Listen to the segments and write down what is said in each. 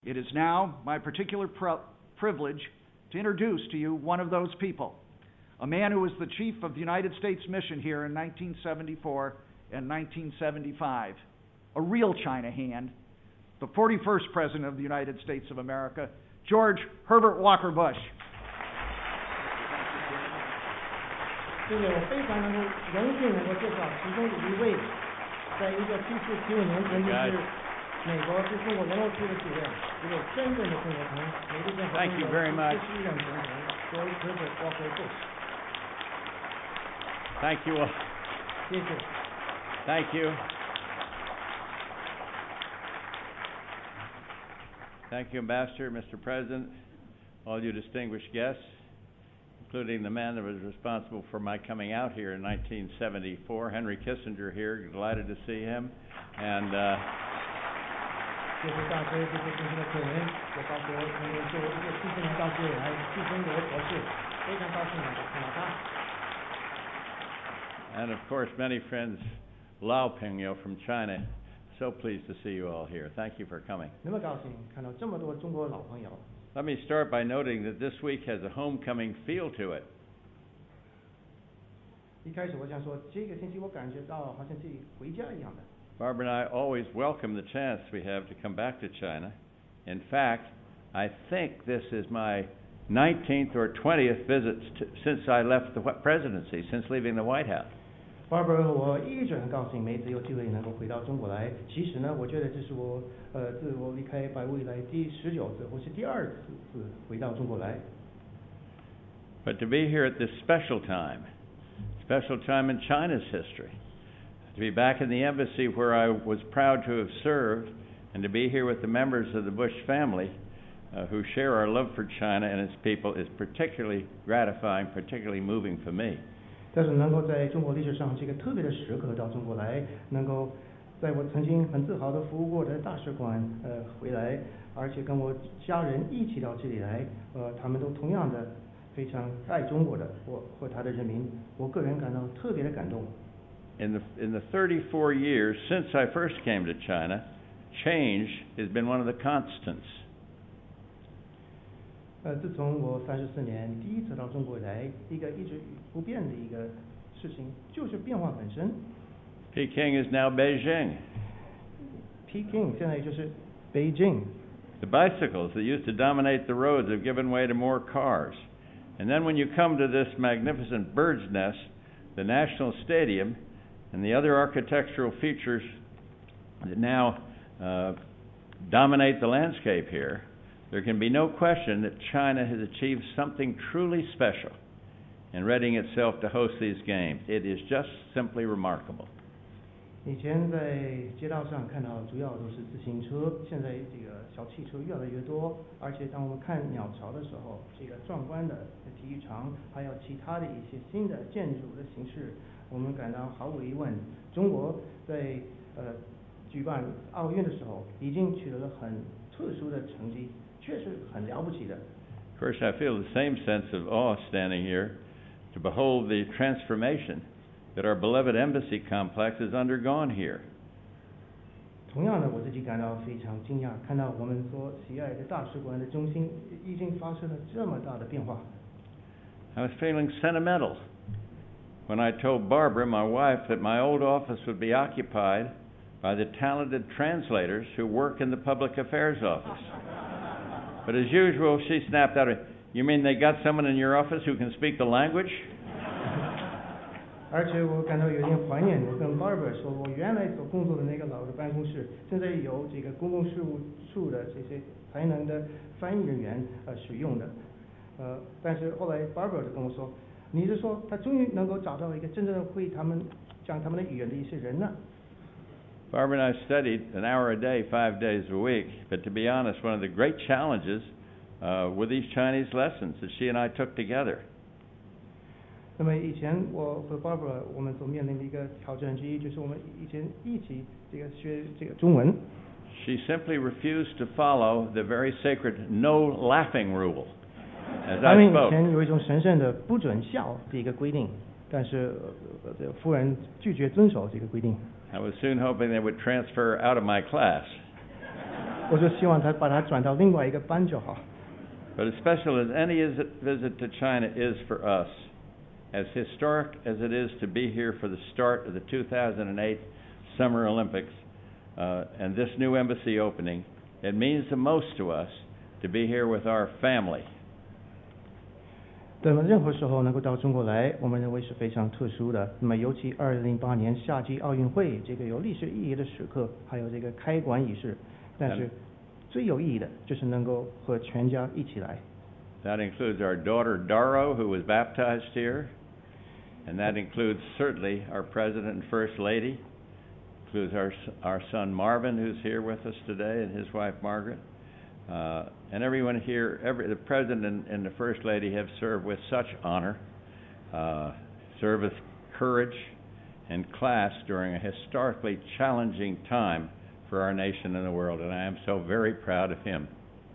It is now my particular privilege to introduce to you one of those people, a man who was the chief of the United States Mission here in 1974 and 1975, a real China hand, the 41st President of the United States of America, George Herbert Walker Bush. 我非常荣幸能够介绍其中的一位，在1775年曾经是美国驻中国联络处的主任，一位真正的中国通，美利坚合众国第41任总统 George Herbert Walker Bush. Thank you all. 谢谢。 Thank you. Thank you, Ambassador, Mr. President, all you distinguished guests, including the man that was responsible for my coming out here in 1974, Henry Kissinger here, delighted to see him. And 谢谢大师，谢谢今天的客人，也包括能够做这个70年到这里来替中国国事，非常高兴能够看到他。 And of course, many friends, Lao Pingyo from China. So pleased to see you all here. Thank you for coming. 那么高兴看到这么多中国老朋友。 Let me start by noting that this week has a homecoming feel to it. 一开始我想说，这个星期我感觉到好像自己回家一样的。 Barbara and I always welcome the chance we have to come back to China. In fact, I think this is my 19th or 20th visit since I left the presidency, since leaving the White House. Barbara 和我一直很高兴，每次有机会能够回到中国来。其实呢，我觉得这是我自我离开白宫以来第19次或是第20次回到中国来。 But to be here at this special time in China's history, to be back in the embassy where I was proud to have served, and to be here with the members of the Bush family who share our love for China and its people is particularly gratifying, particularly moving for me. 但是能够在中国历史上这个特别的时刻到中国来，能够在我曾经很自豪的服务过的大使馆回来，而且跟我家人一起到这里来，他们都同样的非常爱中国的我和他的人民，我个人感到特别的感动。 In the 34 years since I first came to China, change has been one of the constants. 自从我34年第一次到中国来，一直不变的一个事情就是变化本身。 Peking is now Beijing. Peking 现在就是 Beijing. The bicycles that used to dominate the roads have given way to more cars. And then when you come to this magnificent bird's nest, the National Stadium, and the other architectural features that now dominate the landscape here, there can be no question that China has achieved something truly special in readying itself to host these games. It is just simply remarkable. 以前在街道上看到主要都是自行车，现在这个小汽车越来越多，而且当我们看鸟巢的时候，这个壮观的体育场，还有其他的一些新的建筑的形式，我们感到毫无疑问，中国在举办奥运的时候已经取得了很特殊的成绩。确实很了不起的。 Of course, I feel the same sense of awe standing here to behold the transformation that our beloved embassy complex has undergone here. 同样的，我自己感到非常惊讶，看到我们所喜爱的大使馆的中心已经发生了这么大的变化。 I was feeling sentimental when I told Barbara, my wife, that my old office would be occupied by the talented translators who work in the Public Affairs Office. But as usual, she snapped out of it, "You mean they got someone in your office who can speak the language?" 而且我感到有点怀念，我跟 Barbara 说，我原来所工作的那个老的办公室，现在有这个公共事务处的这些才能的翻译人员使用的。但是后来 Barbara 就跟我说，你是说他终于能够找到一个真正会他们讲他们的语言的一些人呢？ Barbara and I studied an hour a day, 5 days a week. But to be honest, one of the great challenges were these Chinese lessons that she and I took together. 那么以前我和 Barbara 我们所面临的一个挑战之一，就是我们以前一起这个学这个中文。 She simply refused to follow the very sacred no laughing rule as I spoke. 以前有一种神圣的不准笑的一个规定，但是夫人拒绝遵守这个规定。 I was soon hoping they would transfer out of my class. 我就希望他把他转到另外一个班就好。 But as special as any visit to China is for us, as historic as it is to be here for the start of the 2008 Summer Olympics and this new embassy opening, it means the most to us to be here with our family. 那么任何时候能够到中国来，我们认为是非常特殊的。那么尤其2008年夏季奥运会这个有历史意义的时刻，还有这个开馆仪式，但是最有意义的就是能够和全家一起来。 That includes our daughter Daro, who was baptized here, and that includes certainly our President and First Lady, includes our son Marvin, who's here with us today, and his wife Margaret. And everyone here, the President and the First Lady have served with such honor, served with courage and class during a historically challenging time for our nation and the world, and I am so very proud of him.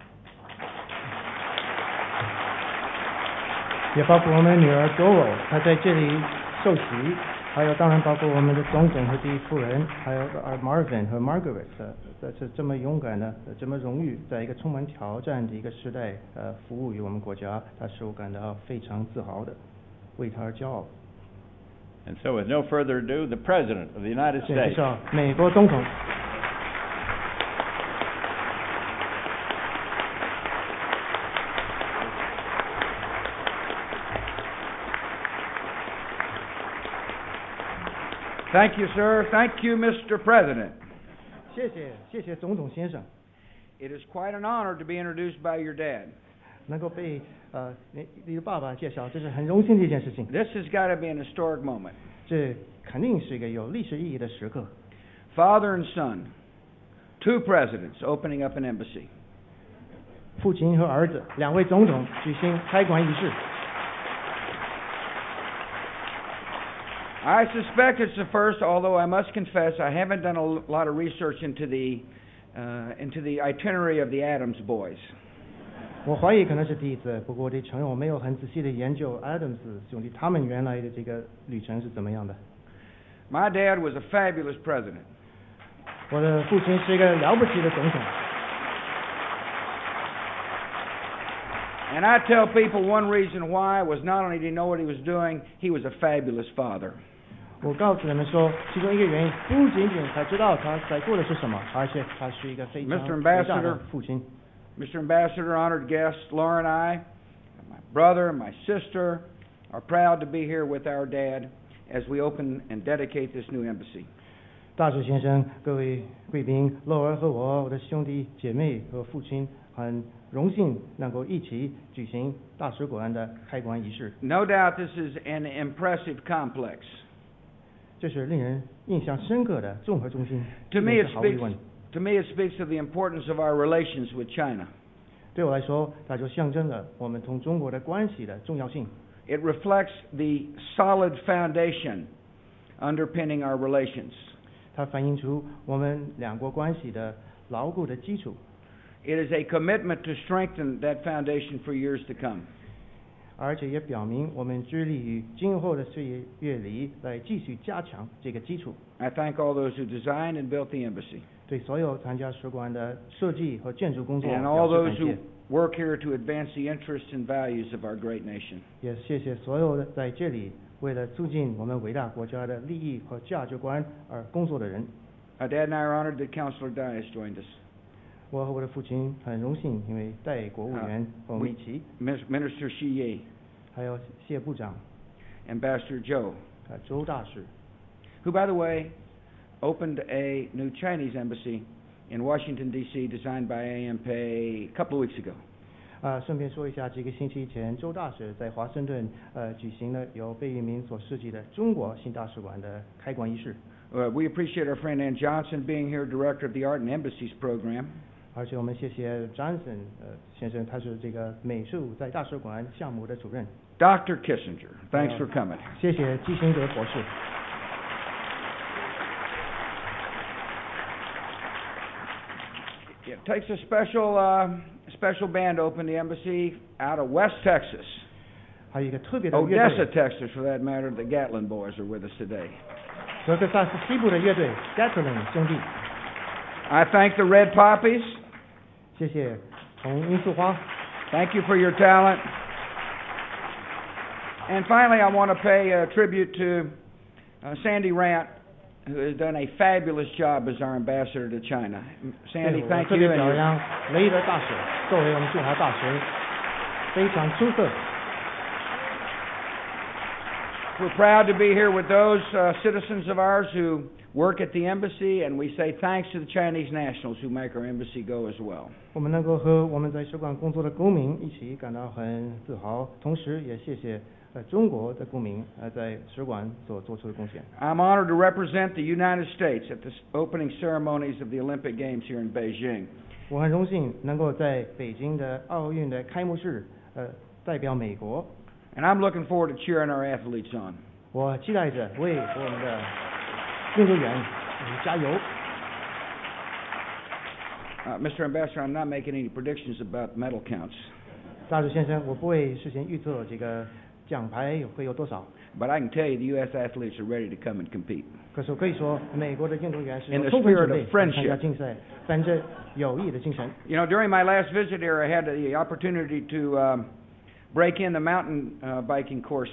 也包括我们女儿 Doro， 她在这里受洗，还有当然包括我们的总统和第一夫人，还有Marvin 和 Margaret， 是这么勇敢的，这么荣誉，在一个充满挑战的一个时代，服务于我们国家，她使我感到非常自豪的，为她而骄傲。 And so, with no further ado, the President of the United States. 介绍美国总统。 Thank you, sir. Thank you, Mr. President. 谢谢总统先生。 It is quite an honor to be introduced by your dad. 能够被你的爸爸介绍，这是很荣幸的一件事情。 This has got to be an historic moment. 这肯定是一个有历史意义的时刻。 Father and son, two presidents opening up an embassy. 父亲和儿子两位总统举行开馆仪式。 I suspect it's the first, although I must confess I haven't done a lot of research into the itinerary of the Adams boys. 我怀疑可能是第一次，不过我得承认我没有很仔细的研究 Adams 兄弟他们原来的这个旅程是怎么样的。 My dad was a fabulous president. 我的父亲是一个了不起的总统。 And I tell people one reason why was not only did he know what he was doing, he was a fabulous father. 我告诉他们说，其中一个原因不仅仅他知道他在做的是什么，而且他是一个非常伟大的父亲。 Mr. Ambassador, honored guests, Laura and I, my brother and my sister, are proud to be here with our dad as we open and dedicate this new embassy. 大使先生，各位贵宾，洛尔和我的兄弟姐妹和父亲很荣幸能够一起举行大使馆的开馆仪式。 No doubt this is an impressive complex. 这是令人印象深刻的综合中心。 To me, it speaks of the importance of our relations with China. 对我来说，它就象征了我们同中国的关系的重要性。 It reflects the solid foundation underpinning our relations. 它反映出我们两国关系的牢固的基础。 It is a commitment to strengthen that foundation for years to come. 而且也表明我们致力于今后的岁月里来继续加强这个基础。 I thank all those who designed and built the embassy. 对所有参加使馆的设计和建筑工作 And all those who work here to advance the interests and values of our great nation. 也谢谢所有的在这里为了促进我们伟大国家的利益和价值观而工作的人。 Our dad and I are honored that Councilor Dai has joined us. 我和我的父亲很荣幸，因为代国务院和我们一起 Minister Xi Ye, 还有谢部长 Ambassador Zhou, 周大使 who, by the way, opened a new Chinese embassy in Washington, D.C., designed by AMP a couple of weeks ago. 顺便说一下，几个星期前，周大使在华盛顿举行了由贝聿铭所设计的中国新大使馆的开馆仪式。 We appreciate our friend Ann Johnson being here, director of the Art and Embassies program. 而且我们谢谢 Johnson 先生，他是这个美术在大使馆项目的主任。 Dr. Kissinger, thanks for coming. 谢谢基辛格博士。 It takes a special band to open the embassy out of West Texas. 还有一个特别的乐队 Odessa, Texas, for that matter. The Gatlin boys are with us today. 德克萨斯西部的乐队 Gatlin 兄弟。 I thank the Red Poppies. 谢谢洪罂粟花。 Thank you for your talent. And finally, I want to pay a tribute to Sandy Rant, who has done a fabulous job as our ambassador to China. Sandy, 对， thank 我特 you. 别 And 表扬雷德大使作为我们驻华大使，非常出色。 we're proud to be here with those citizens of ours who work at the embassy, and we say thanks to the Chinese nationals who make our embassy go as well. 我们能够和我们在使馆工作的公民一起感到很自豪，同时也谢谢中国的公民在使馆所做出的贡献。 I'm honored to represent the United States at the opening ceremonies of the Olympic Games here in Beijing. 我很荣幸能够在北京的奥运的开幕式代表美国。 And I'm looking forward to cheering our athletes on. 我期待着为我们的运动员加油。 Mr. Ambassador, I'm not making any predictions about medal counts, 大使先生，我不会事先预测这个奖牌会有多少， but I can tell you the U.S. athletes are ready to come and compete. 可是我可以说，美国的运动员是 In the 充分 spirit 准 of 备 friendship. 参加竞赛，本着友谊的精神。 You know, during my last visit here, I had the opportunity to break in the mountain biking course.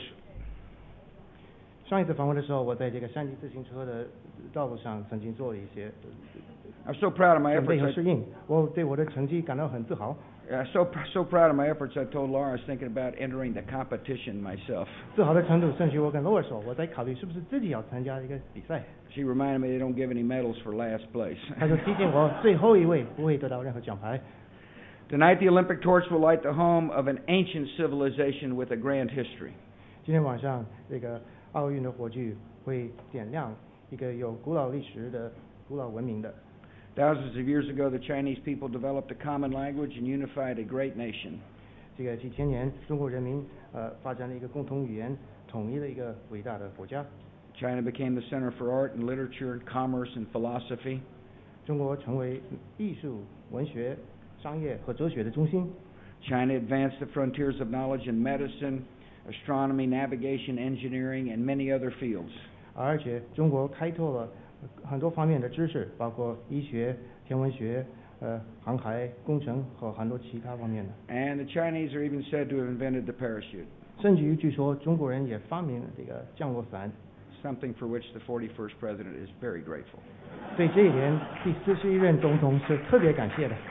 上一次访问的时候，我在这个山地自行车的道路上曾经做了一些 I'm so proud of my 准备 efforts. 和适应，我对我的成绩感到很自豪。 So proud of my efforts. I told Laura I was thinking about entering the competition myself. 自豪的程度，甚至我跟罗尔说，我在考虑是不是自己要参加一个比赛。 She reminded me they don't give any medals for last place. 他就提醒我，最后一位不会得到任何奖牌。 Tonight, the Olympic torch will light the home of an ancient civilization with a grand history. 今天晚上，这个奥运的火炬会点亮一个有古老历史的古老文明的。 Thousands of years ago, the Chinese people developed a common language and unified a great nation. 这个几千年，中国人民发展了一个共同语言，统一了一个伟大的国家。 China became the center for art and literature, commerce and philosophy. 中国成为艺术、文学、商业和哲学的中心。 China advanced the frontiers of knowledge in medicine, astronomy, navigation, engineering, and many other fields. 而且，中国开拓了很多方面的知识，包括医学、天文学、航海、工程和很多其他方面的。 And the Chinese are even said to have invented the parachute, 甚至于据说中国人也发明了这个降落伞。 something for which the 41st president is very grateful. 对这一点，第41任总统是特别感谢的。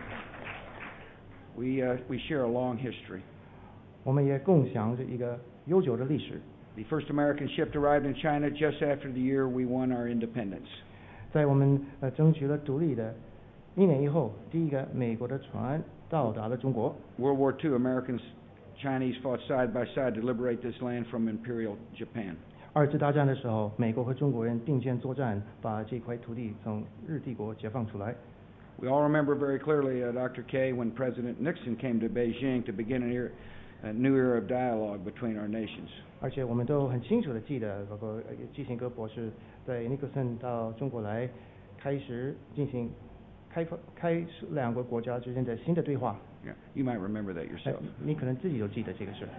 We share a long history. 我们也共享着一个悠久的历史。 The first American ship arrived in China just after the year we won our independence. 在我们争取了独立的1年以后，第一个美国的船到达了中国。 World War II, Americans, Chinese fought side by side to liberate this land from Imperial Japan. 二次大战的时候，美国和中国人并肩作战，把这块土地从日帝国解放出来。 We all remember very clearly, Dr. K, when President Nixon came to Beijing to begin a new era of dialogue between our nations. 而且我们都很清楚的记得，包括基辛格博士在尼克森到中国来，开始进行开两个国家之间的新的对话。 Yeah, you might remember that yourself. 你可能自己都记得这个事。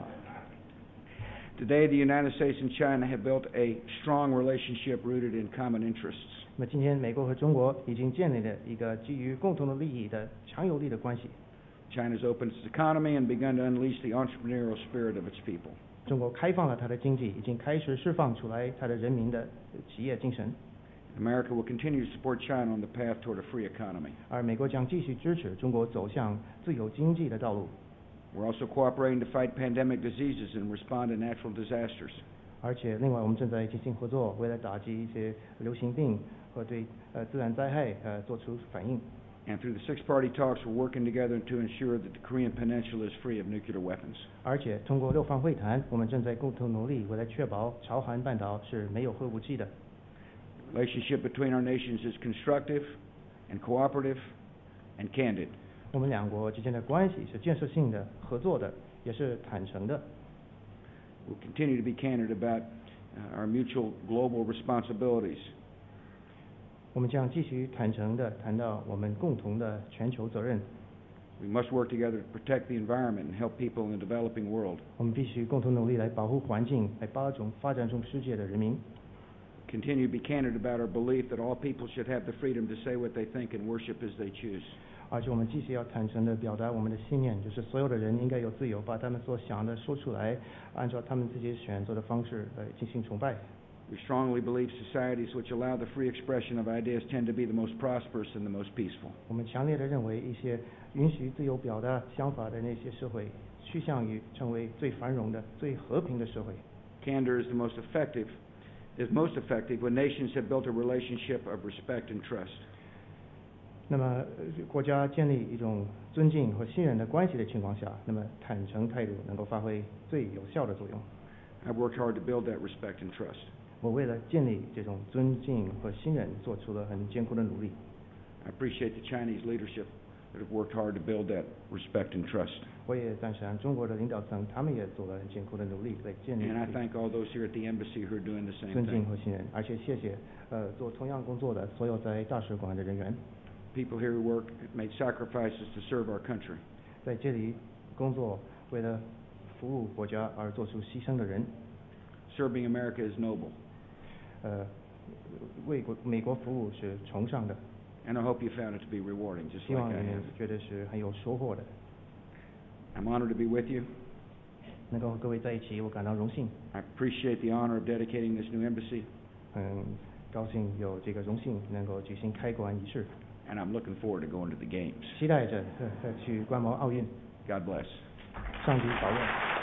Today, the United States and China have built a strong relationship rooted in common interests. 那么今天，美国和中国已经建立了一个基于共同的利益的强有力的关系。 China's opened its economy and begun to unleash the entrepreneurial spirit of its people. 中国开放了它的经济，已经开始释放出来它的人民的企业精神。 America will continue to support China on the path toward a free economy. 而美国将继续支持中国走向自由经济的道路。 We're also cooperating to fight pandemic diseases and respond to natural disasters. 而且，另外我们正在进行合作，为了打击一些流行病和对自然灾害做出反应。 And through the six-party talks, we're working together to ensure that the Korean Peninsula is free of nuclear weapons. 而且，通过6方会谈，我们正在共同努力，为了确保朝韩半岛是没有核武器的。 Relationship between our nations is constructive and cooperative and candid. 我们两国之间的关系是建设性的、合作的，也是坦诚的。 We'll continue to be candid about our mutual global responsibilities. 我们将继续坦诚地谈到我们共同的全球责任。 We must work together to protect the environment and help people in the developing world. 我们必须共同努力来保护环境，来帮助发展中世界的人民。 Continue to be candid about our belief that all people should have the freedom to say what they think and worship as they choose. 而且我们继续要坦诚地表达我们的信念，就是所有的人应该有自由，把他们所想的说出来，按照他们自己选择的方式来进行崇拜。 We strongly believe societies which allow the free expression of ideas tend to be the most prosperous and the most peaceful. 我们强烈地认为，一些允许自由表达想法的那些社会，趋向于成为最繁荣的、最和平的社会。 Candor is most effective when nations have built a relationship of respect and trust. 那么，国家建立一种尊敬和信任的关系的情况下，那么坦诚态度能够发挥最有效的作用。 I've worked hard to build that respect and trust. 我为了建立这种尊敬和信任，做出了很艰苦的努力。 I appreciate the Chinese leadership that have worked hard to build that respect and trust. 我也赞赏中国的领导层，他们也做了很艰苦的努力来建立 And I thank all those here at the embassy who are doing the same 尊敬 thing. 和信任，而且谢谢做同样工作的所有在大使馆的人员， People here who work made sacrifices to serve our country. 在这里工作为了服务国家而做出牺牲的人， Serving America is noble. 为美国服务是崇尚的， And I hope you found it to be rewarding, just 希 like 望 I 你们 have. 觉得是很有收获的。 I'm honored to be with you. 能够和各位在一起，我感到荣幸， I appreciate the honor of dedicating this new embassy. 很高兴有这个荣幸能够举行开馆仪式， And I'm looking forward to going to the games. 期待着去观摩奥运。 God bless. 上帝保佑。